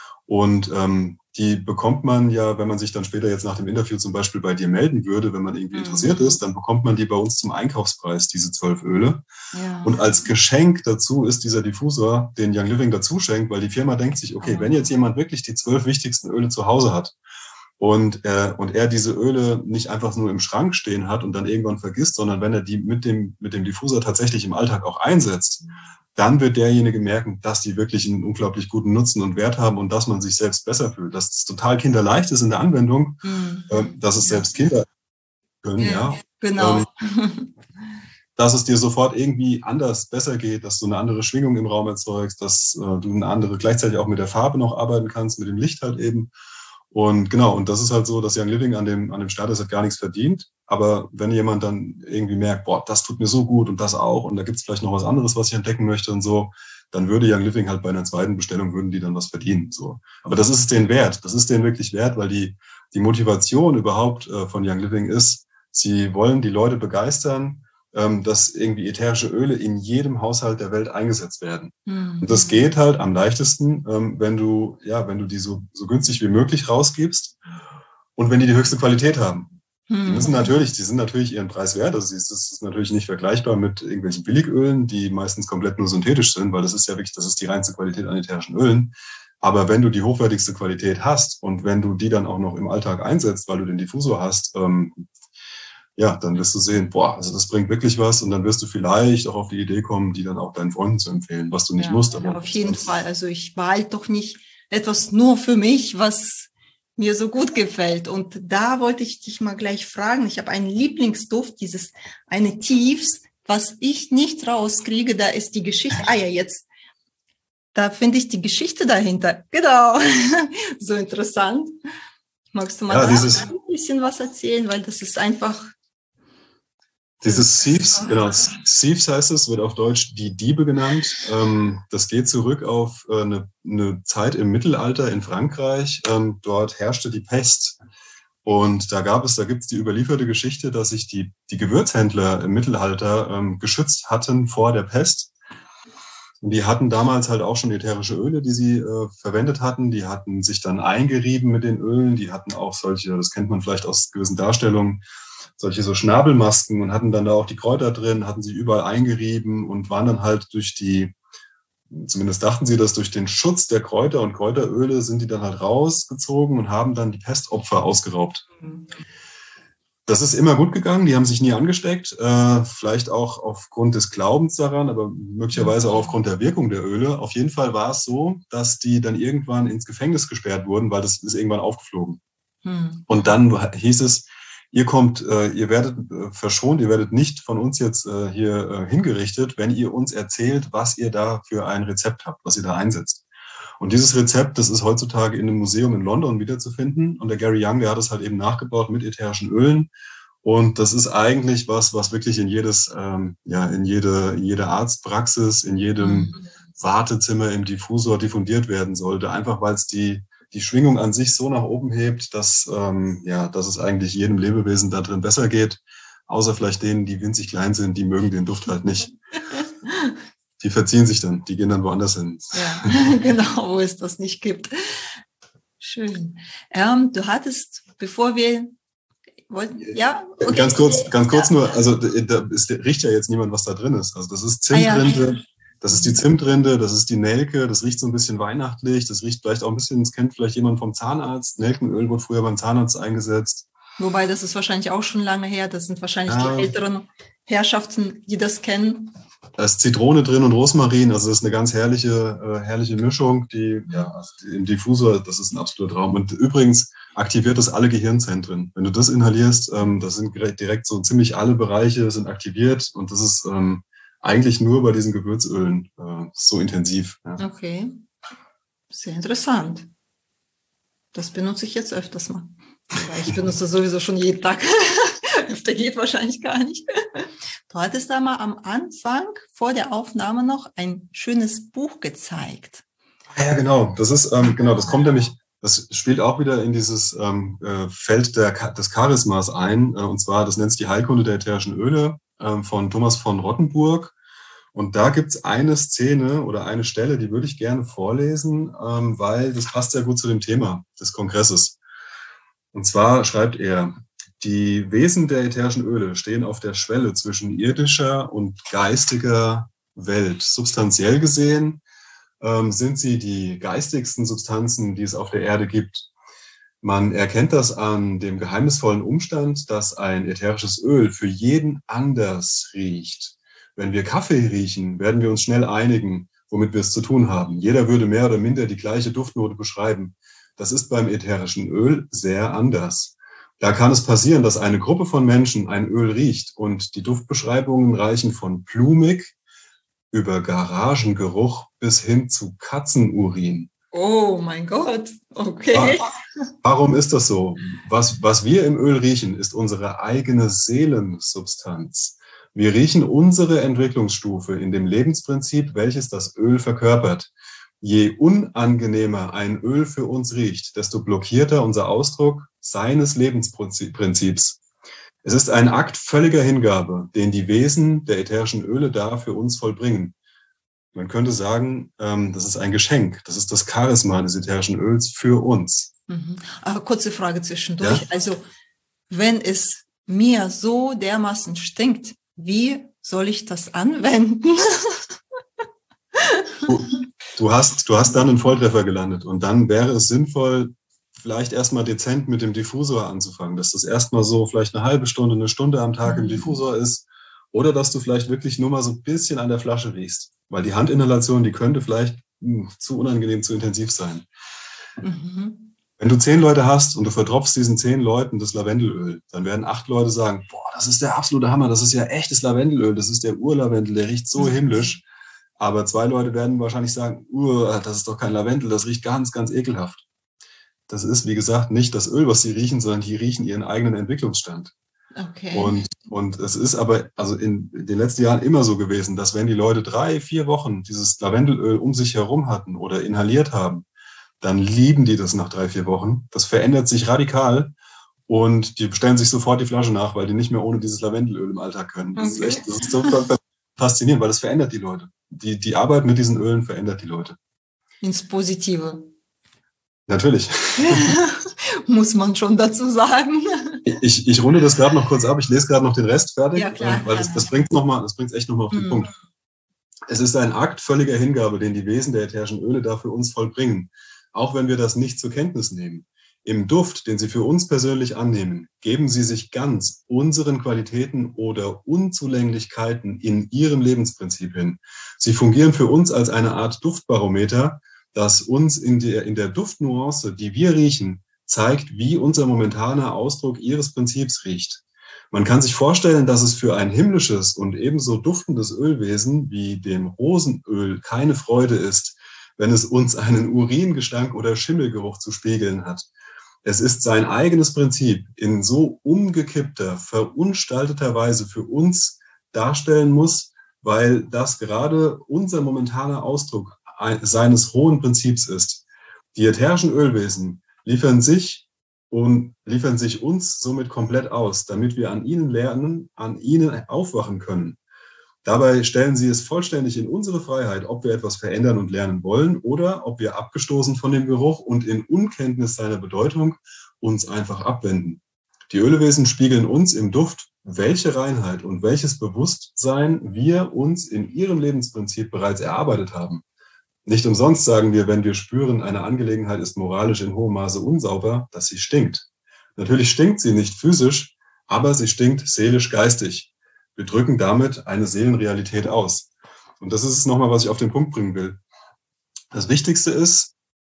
Und ähm, die bekommt man ja, wenn man sich dann später jetzt nach dem Interview zum Beispiel bei dir melden würde, wenn man irgendwie mhm. interessiert ist, dann bekommt man die bei uns zum Einkaufspreis, diese zwölf Öle. Ja. Und als Geschenk dazu ist dieser Diffusor, den Young Living dazu schenkt, weil die Firma denkt sich, okay, wenn jetzt jemand wirklich die zwölf wichtigsten Öle zu Hause hat, Und, äh, und er diese Öle nicht einfach nur im Schrank stehen hat und dann irgendwann vergisst, sondern wenn er die mit dem, mit dem Diffusor tatsächlich im Alltag auch einsetzt, dann wird derjenige merken, dass die wirklich einen unglaublich guten Nutzen und Wert haben und dass man sich selbst besser fühlt. Dass es total kinderleicht ist in der Anwendung, mhm. äh, dass es selbst Kinder können, ja. ja. Genau. Ähm, dass es dir sofort irgendwie anders besser geht, dass du eine andere Schwingung im Raum erzeugst, dass äh, du eine andere, gleichzeitig auch mit der Farbe noch arbeiten kannst, mit dem Licht halt eben. Und genau, und das ist halt so, dass Young Living an dem, an dem Starter-Set gar nichts verdient. Aber wenn jemand dann irgendwie merkt, boah, das tut mir so gut und das auch, und da gibt's vielleicht noch was anderes, was ich entdecken möchte und so, dann würde Young Living halt bei einer zweiten Bestellung, würden die dann was verdienen. So. Aber das ist es denen wert. Das ist denen wirklich wert, weil die, die Motivation überhaupt äh, von Young Living ist, sie wollen die Leute begeistern, dass irgendwie ätherische Öle in jedem Haushalt der Welt eingesetzt werden. Mhm. Und das geht halt am leichtesten, wenn du, ja, wenn du die so, so günstig wie möglich rausgibst und wenn die die höchste Qualität haben. Mhm. Die müssen natürlich, die sind natürlich ihren Preis wert. Also das ist natürlich nicht vergleichbar mit irgendwelchen Billigölen, die meistens komplett nur synthetisch sind, weil das ist ja wirklich, das ist die reinste Qualität an ätherischen Ölen. Aber wenn du die hochwertigste Qualität hast und wenn du die dann auch noch im Alltag einsetzt, weil du den Diffusor hast, ähm, ja, dann wirst du sehen, boah, also das bringt wirklich was und dann wirst du vielleicht auch auf die Idee kommen, die dann auch deinen Freunden zu empfehlen, was du nicht ja, musst. Aber ja, auf jeden Fall. Also ich behalte doch nicht etwas nur für mich, was mir so gut gefällt. Und da wollte ich dich mal gleich fragen. Ich habe einen Lieblingsduft, dieses eine Tiefs, was ich nicht rauskriege, da ist die Geschichte. Ah ja, jetzt, da finde ich die Geschichte dahinter. Genau, so interessant. Magst du mal ja, da dieses ein bisschen was erzählen, weil das ist einfach Dieses Thieves, genau, Thieves heißt es, wird auf Deutsch die Diebe genannt. Ähm, das geht zurück auf äh, eine, eine Zeit im Mittelalter in Frankreich. Ähm, dort herrschte die Pest. Und da gab es, da gibt es die überlieferte Geschichte, dass sich die, die Gewürzhändler im Mittelalter ähm, geschützt hatten vor der Pest. Und die hatten damals halt auch schon ätherische Öle, die sie äh, verwendet hatten. Die hatten sich dann eingerieben mit den Ölen. Die hatten auch solche, das kennt man vielleicht aus gewissen Darstellungen, solche so Schnabelmasken und hatten dann da auch die Kräuter drin, hatten sie überall eingerieben und waren dann halt durch die, zumindest dachten sie, dass durch den Schutz der Kräuter und Kräuteröle sind die dann halt rausgezogen und haben dann die Pestopfer ausgeraubt. Das ist immer gut gegangen, die haben sich nie angesteckt, äh, vielleicht auch aufgrund des Glaubens daran, aber möglicherweise auch aufgrund der Wirkung der Öle. Auf jeden Fall war es so, dass die dann irgendwann ins Gefängnis gesperrt wurden, weil das ist irgendwann aufgeflogen. Hm. Und dann hieß es, ihr kommt, äh, ihr werdet äh, verschont, ihr werdet nicht von uns jetzt äh, hier äh, hingerichtet, wenn ihr uns erzählt, was ihr da für ein Rezept habt, was ihr da einsetzt. Und dieses Rezept, das ist heutzutage in einem Museum in London wiederzufinden. Und der Gary Young, der hat es halt eben nachgebaut mit ätherischen Ölen. Und das ist eigentlich was, was wirklich in jedes, ähm, ja, in jede, in jede Arztpraxis, in jedem mhm. Wartezimmer im Diffusor diffundiert werden sollte. Einfach weil es die, die Schwingung an sich so nach oben hebt, dass, ähm, ja, dass es eigentlich jedem Lebewesen da drin besser geht. Außer vielleicht denen, die winzig klein sind, die mögen den Duft halt nicht. Die verziehen sich dann, die gehen dann woanders hin. Ja, genau, wo es das nicht gibt. Schön. Ähm, du hattest, bevor wir wollten, ja? Okay. Ganz kurz, ganz kurz ja. nur, also da ist, riecht ja jetzt niemand, was da drin ist. Also das ist Zimtrinde, ah, ja. das ist die Zimtrinde, das ist die Nelke, das riecht so ein bisschen weihnachtlich, das riecht vielleicht auch ein bisschen, das kennt vielleicht jemand vom Zahnarzt. Nelkenöl wurde früher beim Zahnarzt eingesetzt. Wobei, das ist wahrscheinlich auch schon lange her, das sind wahrscheinlich ja. die älteren Herrschaften, die das kennen. Da ist Zitrone drin und Rosmarin, also das ist eine ganz herrliche, äh, herrliche Mischung, die, ja, im Diffusor, das ist ein absoluter Traum. Und übrigens aktiviert das alle Gehirnzentren. Wenn du das inhalierst, ähm, das sind direkt so ziemlich alle Bereiche sind aktiviert und das ist ähm, eigentlich nur bei diesen Gewürzölen äh, so intensiv. Ja. Okay, sehr interessant. Das benutze ich jetzt öfters mal. Weil ich benutze das sowieso schon jeden Tag. Öfter geht wahrscheinlich gar nicht. Du hattest da mal am Anfang vor der Aufnahme noch ein schönes Buch gezeigt. Ja, genau. Das ist, ähm, genau, das kommt nämlich, das spielt auch wieder in dieses ähm, Feld der, des Charismas ein. Äh, und zwar, das nennt sich die Heilkunde der ätherischen Öle äh, von Thomas von Rottenburg. Und da gibt's eine Szene oder eine Stelle, die würde ich gerne vorlesen, ähm, weil das passt sehr gut zu dem Thema des Kongresses. Und zwar schreibt er, die Wesen der ätherischen Öle stehen auf der Schwelle zwischen irdischer und geistiger Welt. Substanziell gesehen ähm, sind sie die geistigsten Substanzen, die es auf der Erde gibt. Man erkennt das an dem geheimnisvollen Umstand, dass ein ätherisches Öl für jeden anders riecht. Wenn wir Kaffee riechen, werden wir uns schnell einigen, womit wir es zu tun haben. Jeder würde mehr oder minder die gleiche Duftnote beschreiben. Das ist beim ätherischen Öl sehr anders. Da kann es passieren, dass eine Gruppe von Menschen ein Öl riecht und die Duftbeschreibungen reichen von blumig über Garagengeruch bis hin zu Katzenurin. Oh mein Gott, okay. Warum ist das so? Was, was wir im Öl riechen, ist unsere eigene Seelensubstanz. Wir riechen unsere Entwicklungsstufe in dem Lebensprinzip, welches das Öl verkörpert. Je unangenehmer ein Öl für uns riecht, desto blockierter unser Ausdruck seines Lebensprinzips. Es ist ein Akt völliger Hingabe, den die Wesen der ätherischen Öle da für uns vollbringen. Man könnte sagen, das ist ein Geschenk. Das ist das Charisma des ätherischen Öls für uns. Mhm. Aber kurze Frage zwischendurch. Ja? Also, wenn es mir so dermaßen stinkt, wie soll ich das anwenden? Du, du, hast, du hast dann einen Volltreffer gelandet und dann wäre es sinnvoll, vielleicht erstmal dezent mit dem Diffusor anzufangen, dass das erstmal so vielleicht eine halbe Stunde, eine Stunde am Tag im Diffusor ist oder dass du vielleicht wirklich nur mal so ein bisschen an der Flasche riechst, weil die Handinhalation, die könnte vielleicht mh, zu unangenehm, zu intensiv sein. Mhm. Wenn du zehn Leute hast und du vertropfst diesen zehn Leuten das Lavendelöl, dann werden acht Leute sagen, boah, das ist der absolute Hammer, das ist ja echtes Lavendelöl, das ist der Urlavendel, der riecht so himmlisch. Aber zwei Leute werden wahrscheinlich sagen, uh, das ist doch kein Lavendel, das riecht ganz, ganz ekelhaft. Das ist, wie gesagt, nicht das Öl, was sie riechen, sondern die riechen ihren eigenen Entwicklungsstand. Okay. Und Und es ist aber also in den letzten Jahren immer so gewesen, dass wenn die Leute drei, vier Wochen dieses Lavendelöl um sich herum hatten oder inhaliert haben, dann lieben die das nach drei, vier Wochen. Das verändert sich radikal und die bestellen sich sofort die Flasche nach, weil die nicht mehr ohne dieses Lavendelöl im Alltag können. Das Okay. ist echt, das ist so faszinierend, weil das verändert die Leute. Die, die Arbeit mit diesen Ölen verändert die Leute. Ins Positive. Natürlich. Muss man schon dazu sagen. Ich, ich runde das gerade noch kurz ab. Ich lese gerade noch den Rest fertig, Ja, klar, weil das, das bringt noch mal, das bringt echt nochmal auf den Mhm. Punkt. Es ist ein Akt völliger Hingabe, den die Wesen der ätherischen Öle da für uns vollbringen, auch wenn wir das nicht zur Kenntnis nehmen. Im Duft, den sie für uns persönlich annehmen, geben sie sich ganz unseren Qualitäten oder Unzulänglichkeiten in ihrem Lebensprinzip hin. Sie fungieren für uns als eine Art Duftbarometer, das uns in der, in der Duftnuance, die wir riechen, zeigt, wie unser momentaner Ausdruck ihres Prinzips riecht. Man kann sich vorstellen, dass es für ein himmlisches und ebenso duftendes Ölwesen wie dem Rosenöl keine Freude ist, wenn es uns einen Uringestank oder Schimmelgeruch zu spiegeln hat. Es ist sein eigenes Prinzip in so umgekippter, verunstalteter Weise für uns darstellen muss, weil das gerade unser momentaner Ausdruck seines hohen Prinzips ist. Die ätherischen Ölwesen liefern sich und liefern sich uns somit komplett aus, damit wir an ihnen lernen, an ihnen aufwachen können. Dabei stellen sie es vollständig in unsere Freiheit, ob wir etwas verändern und lernen wollen oder ob wir abgestoßen von dem Geruch und in Unkenntnis seiner Bedeutung uns einfach abwenden. Die Ölewesen spiegeln uns im Duft, welche Reinheit und welches Bewusstsein wir uns in ihrem Lebensprinzip bereits erarbeitet haben. Nicht umsonst sagen wir, wenn wir spüren, eine Angelegenheit ist moralisch in hohem Maße unsauber, dass sie stinkt. Natürlich stinkt sie nicht physisch, aber sie stinkt seelisch-geistig. Wir drücken damit eine Seelenrealität aus. Und das ist es nochmal, was ich auf den Punkt bringen will. Das Wichtigste ist,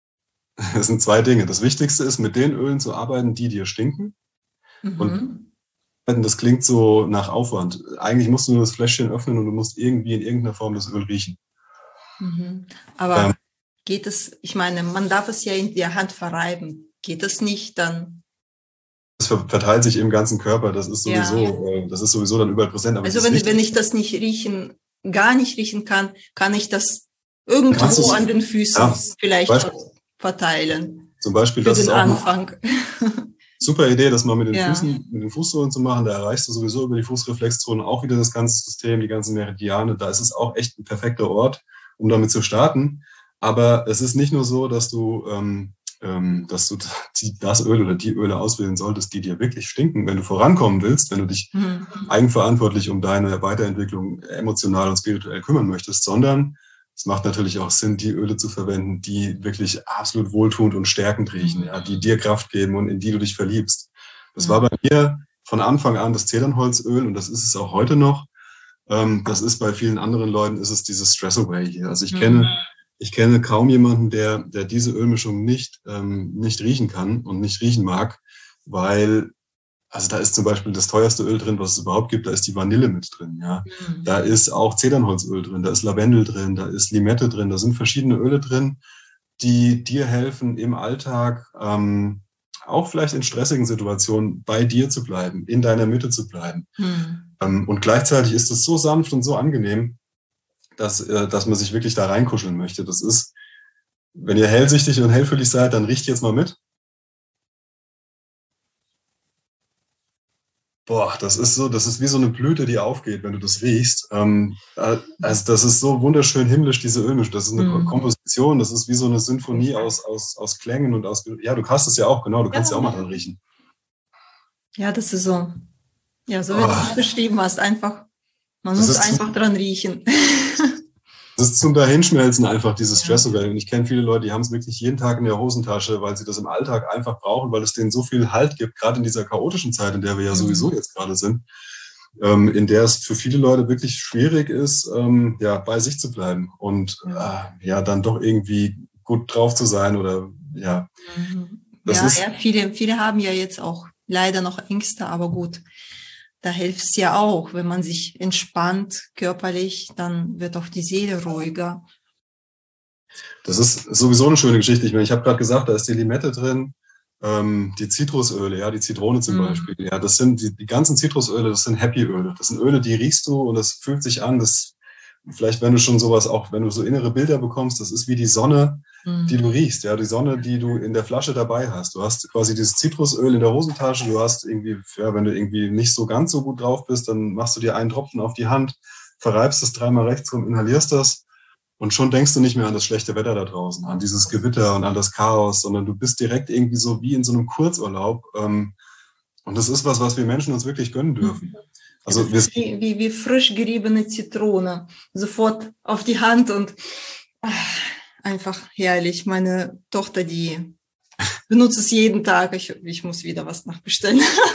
es sind zwei Dinge. Das Wichtigste ist, mit den Ölen zu arbeiten, die dir stinken. Mhm. Und das klingt so nach Aufwand. Eigentlich musst du nur das Fläschchen öffnen und du musst irgendwie in irgendeiner Form das Öl riechen. Mhm. Aber ähm, geht es, ich meine, man darf es ja in der Hand verreiben. Geht es nicht, dann... Das verteilt sich im ganzen Körper, das ist sowieso, ja. das ist sowieso dann überall präsent. Aber also wenn, wenn ich das nicht riechen, gar nicht riechen kann, kann ich das irgendwo an den Füßen ja, vielleicht Beispiel, verteilen. Zum Beispiel, für das den ist auch Anfang. Super Idee, das mal mit den ja. Füßen, mit den Fußsohlen zu machen. Da erreichst du sowieso über die Fußreflexzonen auch wieder das ganze System, die ganzen Meridiane. Da ist es auch echt ein perfekter Ort, um damit zu starten. Aber es ist nicht nur so, dass du, ähm, ähm, dass du die, das Öl oder die Öle auswählen solltest, die dir wirklich stinken, wenn du vorankommen willst, wenn du dich mhm. eigenverantwortlich um deine Weiterentwicklung emotional und spirituell kümmern möchtest, sondern es macht natürlich auch Sinn, die Öle zu verwenden, die wirklich absolut wohltuend und stärkend riechen, ja, die dir Kraft geben und in die du dich verliebst. Das war bei mir von Anfang an das Zedernholzöl und das ist es auch heute noch. Ähm, das ist bei vielen anderen Leuten, ist es dieses Stress Away hier. Also ich kenne, ich kenne kaum jemanden, der, der diese Ölmischung nicht, ähm, nicht riechen kann und nicht riechen mag, weil also da ist zum Beispiel das teuerste Öl drin, was es überhaupt gibt. Da ist die Vanille mit drin, ja. Mhm. Da ist auch Zedernholzöl drin, da ist Lavendel drin, da ist Limette drin. Da sind verschiedene Öle drin, die dir helfen, im Alltag ähm, auch vielleicht in stressigen Situationen bei dir zu bleiben, in deiner Mitte zu bleiben. Mhm. Ähm, und gleichzeitig ist es so sanft und so angenehm, dass, äh, dass man sich wirklich da reinkuscheln möchte. Das ist, wenn ihr hellsichtig und hellfühlig seid, dann riecht jetzt mal mit. Boah, das ist so, das ist wie so eine Blüte, die aufgeht, wenn du das riechst. Ähm, also das ist so wunderschön himmlisch, diese Ölmischung. Das ist eine mm. Komposition, das ist wie so eine Sinfonie aus, aus, aus Klängen und aus, ja, du hast es ja auch, genau, du kannst ja, ja auch mal dran riechen. Ja, das ist so, ja, so wie oh. du es beschrieben hast, einfach, man das muss einfach zum, dran riechen. Das ist zum Dahinschmelzen einfach, dieses ja. Stress Away. Und ich kenne viele Leute, die haben es wirklich jeden Tag in der Hosentasche, weil sie das im Alltag einfach brauchen, weil es denen so viel Halt gibt, gerade in dieser chaotischen Zeit, in der wir ja mhm. sowieso jetzt gerade sind, ähm, in der es für viele Leute wirklich schwierig ist, ähm, ja, bei sich zu bleiben und ja. Äh, ja, dann doch irgendwie gut drauf zu sein oder ja. Mhm. Das ja, ist, ja, viele, viele haben ja jetzt auch leider noch Ängste, aber gut. Da hilft es ja auch, wenn man sich entspannt körperlich, dann wird auch die Seele ruhiger. Das ist sowieso eine schöne Geschichte. Ich meine, ich habe gerade gesagt, da ist die Limette drin, ähm, die Zitrusöle, ja, die Zitrone zum Mhm. Beispiel, ja, das sind die, die ganzen Zitrusöle, das sind Happy-Öle. Das sind Öle, die riechst du und das fühlt sich an, das vielleicht, wenn du schon sowas auch, wenn du so innere Bilder bekommst, das ist wie die Sonne, die du riechst, ja, die Sonne, die du in der Flasche dabei hast. Du hast quasi dieses Zitrusöl in der Hosentasche, du hast irgendwie, ja, wenn du irgendwie nicht so ganz so gut drauf bist, dann machst du dir einen Tropfen auf die Hand, verreibst es dreimal rechts rum, inhalierst das und schon denkst du nicht mehr an das schlechte Wetter da draußen, an dieses Gewitter und an das Chaos, sondern du bist direkt irgendwie so wie in so einem Kurzurlaub. Und das ist was, was wir Menschen uns wirklich gönnen dürfen. Also Also das ist wie, wie, wie frisch geriebene Zitrone. Sofort auf die Hand und ach, einfach herrlich. Meine Tochter, die benutzt es jeden Tag. Ich, ich muss wieder was nachbestellen.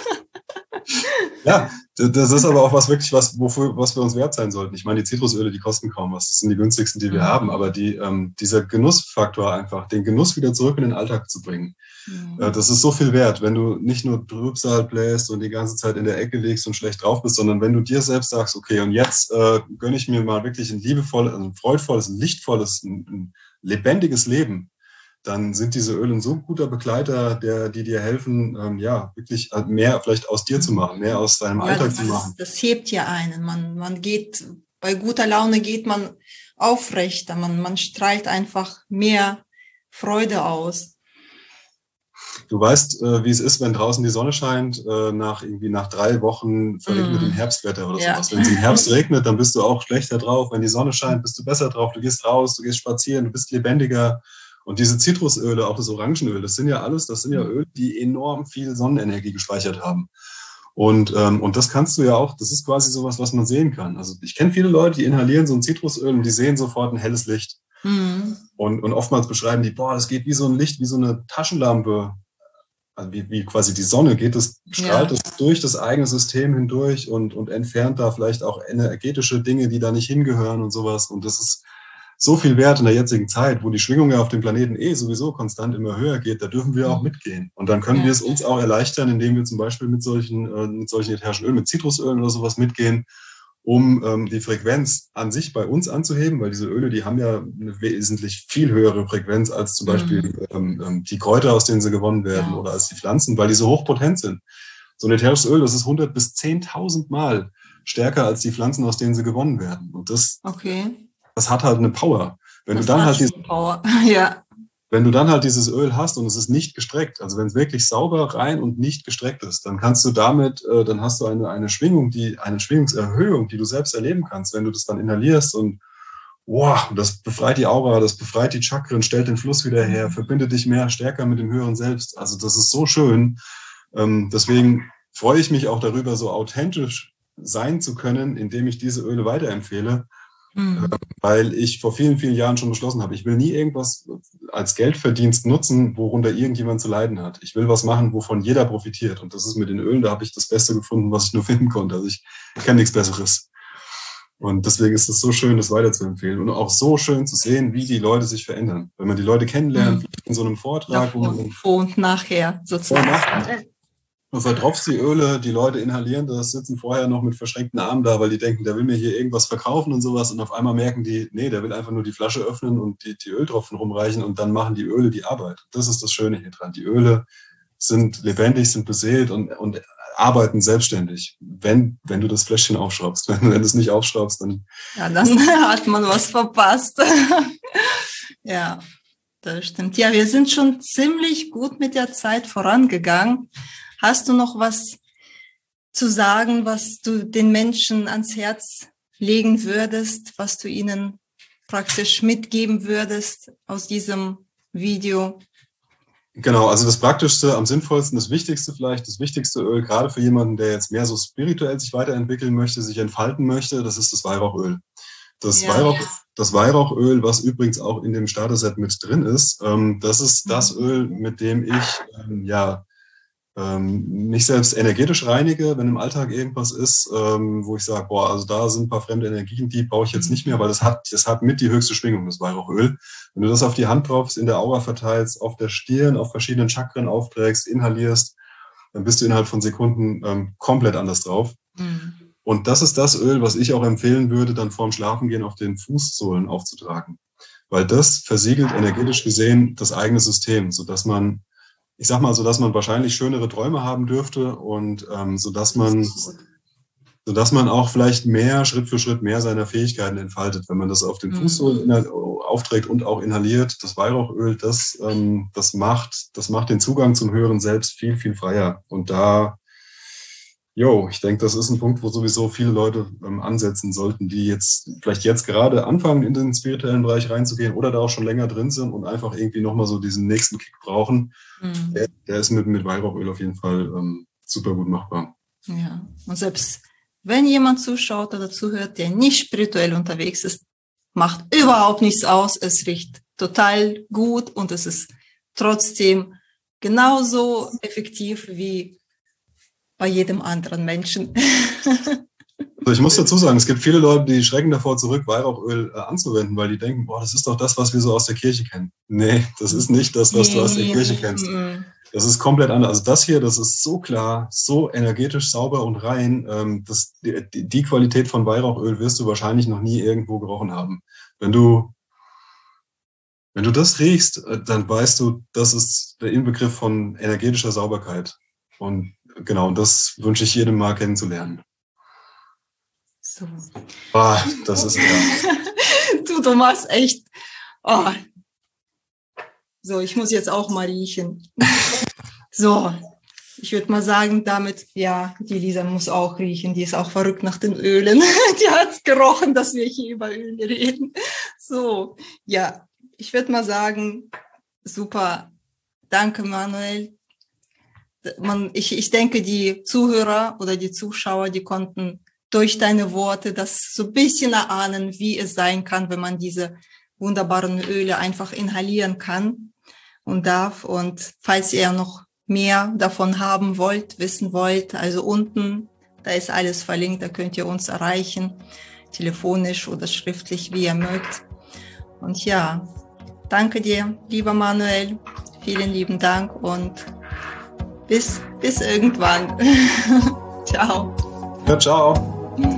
Ja, das ist aber auch was wirklich, was, wofür, was wir uns wert sein sollten. Ich meine, die Zitrusöle, die kosten kaum was. Das sind die günstigsten, die wir mhm. haben. Aber die, ähm, dieser Genussfaktor einfach, den Genuss wieder zurück in den Alltag zu bringen, mhm. äh, das ist so viel wert, wenn du nicht nur Trübsal bläst und die ganze Zeit in der Ecke liegst und schlecht drauf bist, sondern wenn du dir selbst sagst, okay, und jetzt äh, gönne ich mir mal wirklich ein liebevolles, ein freudvolles, ein lichtvolles, ein, ein lebendiges Leben, dann sind diese Öle ein so guter Begleiter, der, die dir helfen, ähm, ja, wirklich mehr vielleicht aus dir zu machen, mehr aus deinem ja, Alltag das, zu machen. Das, das hebt ja einen. Man, man geht, bei guter Laune geht man aufrechter, man, man strahlt einfach mehr Freude aus. Du weißt, äh, wie es ist, wenn draußen die Sonne scheint, äh, nach irgendwie nach drei Wochen verregnetem mm. Herbstwetter oder ja. sowas. Wenn es im Herbst regnet, dann bist du auch schlechter drauf. Wenn die Sonne scheint, bist du besser drauf. Du gehst raus, du gehst spazieren, du bist lebendiger. Und diese Zitrusöle, auch das Orangenöl, das sind ja alles, das sind ja Öle, die enorm viel Sonnenenergie gespeichert haben. Und, ähm, und das kannst du ja auch, das ist quasi sowas, was man sehen kann. Also ich kenne viele Leute, die inhalieren so ein Zitrusöl und die sehen sofort ein helles Licht. Mhm. Und, und oftmals beschreiben die, boah, das geht wie so ein Licht, wie so eine Taschenlampe. Also wie, wie quasi die Sonne geht, das strahlt es ja. durch das eigene System hindurch und, und entfernt da vielleicht auch energetische Dinge, die da nicht hingehören und sowas. Und das ist so viel wert in der jetzigen Zeit, wo die Schwingung ja auf dem Planeten eh sowieso konstant immer höher geht, da dürfen wir auch mitgehen. Und dann können ja. wir es uns auch erleichtern, indem wir zum Beispiel mit solchen, äh, mit solchen ätherischen Ölen, mit Zitrusölen oder sowas mitgehen, um ähm, die Frequenz an sich bei uns anzuheben, weil diese Öle, die haben ja eine wesentlich viel höhere Frequenz als zum Beispiel mhm. ähm, die Kräuter, aus denen sie gewonnen werden ja. oder als die Pflanzen, weil die so hochpotent sind. So ein ätherisches Öl, das ist hundert bis zehntausend Mal stärker als die Pflanzen, aus denen sie gewonnen werden. Und das okay. Das hat halt eine Power. Wenn das du dann halt diese Power, ja. Wenn du dann halt dieses Öl hast und es ist nicht gestreckt, also wenn es wirklich sauber, rein und nicht gestreckt ist, dann kannst du damit, äh, dann hast du eine eine Schwingung, die eine Schwingungserhöhung, die du selbst erleben kannst, wenn du das dann inhalierst und wow, das befreit die Aura, das befreit die Chakren, stellt den Fluss wieder her, verbindet dich mehr stärker mit dem höheren Selbst. Also das ist so schön. Ähm, deswegen freue ich mich auch darüber, so authentisch sein zu können, indem ich diese Öle weiterempfehle. Mhm. Weil ich vor vielen, vielen Jahren schon beschlossen habe, ich will nie irgendwas als Geldverdienst nutzen, worunter irgendjemand zu leiden hat. Ich will was machen, wovon jeder profitiert. Und das ist mit den Ölen, da habe ich das Beste gefunden, was ich nur finden konnte. Also ich kenne nichts Besseres. Und deswegen ist es so schön, das weiterzuempfehlen. Und auch so schön zu sehen, wie die Leute sich verändern. Wenn man die Leute kennenlernt, mhm. in so einem Vortrag. Ja, vor, wo man vor und nachher sozusagen. Vor und nachher. Du vertropfst die Öle, die Leute inhalieren das, sitzen vorher noch mit verschränkten Armen da, weil die denken, der will mir hier irgendwas verkaufen und sowas. Und auf einmal merken die, nee, der will einfach nur die Flasche öffnen und die, die Öltropfen rumreichen und dann machen die Öle die Arbeit. Das ist das Schöne hier dran. Die Öle sind lebendig, sind beseelt und, und arbeiten selbstständig, wenn, wenn du das Fläschchen aufschraubst. Wenn, wenn du es nicht aufschraubst, dann... Ja, dann hat man was verpasst. Ja, das stimmt. Ja, wir sind schon ziemlich gut mit der Zeit vorangegangen. Hast du noch was zu sagen, was du den Menschen ans Herz legen würdest, was du ihnen praktisch mitgeben würdest aus diesem Video? Genau, also das Praktischste, am sinnvollsten, das Wichtigste vielleicht, das wichtigste Öl, gerade für jemanden, der jetzt mehr so spirituell sich weiterentwickeln möchte, sich entfalten möchte, das ist das Weihrauchöl. Das, ja. Weihrauch, das Weihrauchöl, was übrigens auch in dem Starter-Set mit drin ist, ähm, das ist das Öl, mit dem ich, ähm, ja, mich selbst energetisch reinige, wenn im Alltag irgendwas ist, ähm, wo ich sage, boah, also da sind ein paar fremde Energien, die brauche ich jetzt nicht mehr, weil das hat, das hat mit die höchste Schwingung, das Weihrauchöl. Wenn du das auf die Hand draufst, in der Aura verteilst, auf der Stirn, auf verschiedenen Chakren aufträgst, inhalierst, dann bist du innerhalb von Sekunden ähm, komplett anders drauf. Mhm. Und das ist das Öl, was ich auch empfehlen würde, dann vorm Schlafengehen auf den Fußsohlen aufzutragen. Weil das versiegelt energetisch gesehen das eigene System, sodass man ich sag mal, so dass man wahrscheinlich schönere Träume haben dürfte und ähm, so dass man, so dass man auch vielleicht mehr, Schritt für Schritt mehr seiner Fähigkeiten entfaltet, wenn man das auf den Fußsohlen mhm. aufträgt und auch inhaliert. Das Weihrauchöl, das, ähm, das macht, das macht den Zugang zum höheren Selbst viel, viel freier. Und da, jo, ich denke, das ist ein Punkt, wo sowieso viele Leute ähm, ansetzen sollten, die jetzt vielleicht jetzt gerade anfangen, in den spirituellen Bereich reinzugehen oder da auch schon länger drin sind und einfach irgendwie nochmal so diesen nächsten Kick brauchen. Mhm. Der, der ist mit, mit Weihrauchöl auf jeden Fall ähm, super gut machbar. Ja, und selbst wenn jemand zuschaut oder zuhört, der nicht spirituell unterwegs ist, macht überhaupt nichts aus. Es riecht total gut und es ist trotzdem genauso effektiv wie bei jedem anderen Menschen. Also ich muss dazu sagen, es gibt viele Leute, die schrecken davor zurück, Weihrauchöl äh, anzuwenden, weil die denken, boah, das ist doch das, was wir so aus der Kirche kennen. Nee, das ist nicht das, was du aus der Kirche kennst. Das ist komplett anders. Also das hier, das ist so klar, so energetisch sauber und rein. Ähm, das, die, die Qualität von Weihrauchöl wirst du wahrscheinlich noch nie irgendwo gerochen haben. Wenn du, wenn du das riechst, dann weißt du, das ist der Inbegriff von energetischer Sauberkeit. Und genau, das wünsche ich jedem mal kennenzulernen. So. Ah, das ist ja. Du, du machst echt. Oh. So, ich muss jetzt auch mal riechen. So, ich würde mal sagen, damit, ja, die Lisa muss auch riechen. Die ist auch verrückt nach den Ölen. Die hat gerochen, dass wir hier über Öle reden. So, ja, ich würde mal sagen, super. Danke, Manuel. Man, ich, ich denke, die Zuhörer oder die Zuschauer, die konnten durch deine Worte das so ein bisschen erahnen, wie es sein kann, wenn man diese wunderbaren Öle einfach inhalieren kann und darf. Und falls ihr noch mehr davon haben wollt, wissen wollt, also unten, da ist alles verlinkt, da könnt ihr uns erreichen, telefonisch oder schriftlich, wie ihr mögt. Und ja, danke dir, lieber Manuel, vielen lieben Dank und Bis, bis irgendwann. Ciao. Ja, ciao.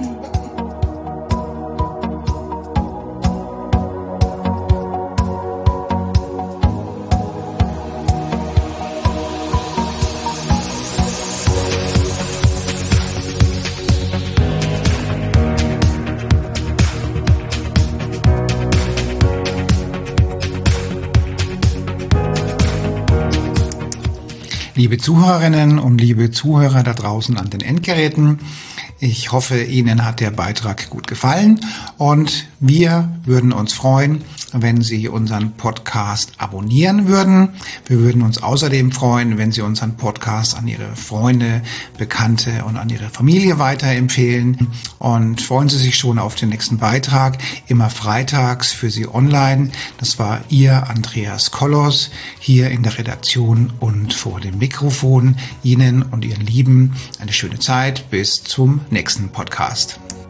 Liebe Zuhörerinnen und liebe Zuhörer da draußen an den Endgeräten, ich hoffe, Ihnen hat der Beitrag gut gefallen und wir würden uns freuen, wenn Sie unseren Podcast abonnieren würden. Wir würden uns außerdem freuen, wenn Sie unseren Podcast an Ihre Freunde, Bekannte und an Ihre Familie weiterempfehlen. Und freuen Sie sich schon auf den nächsten Beitrag, immer freitags für Sie online. Das war Ihr Andreas Kollos hier in der Redaktion und vor dem Mikrofon. Ihnen und Ihren Lieben eine schöne Zeit. Bis zum nächsten Podcast.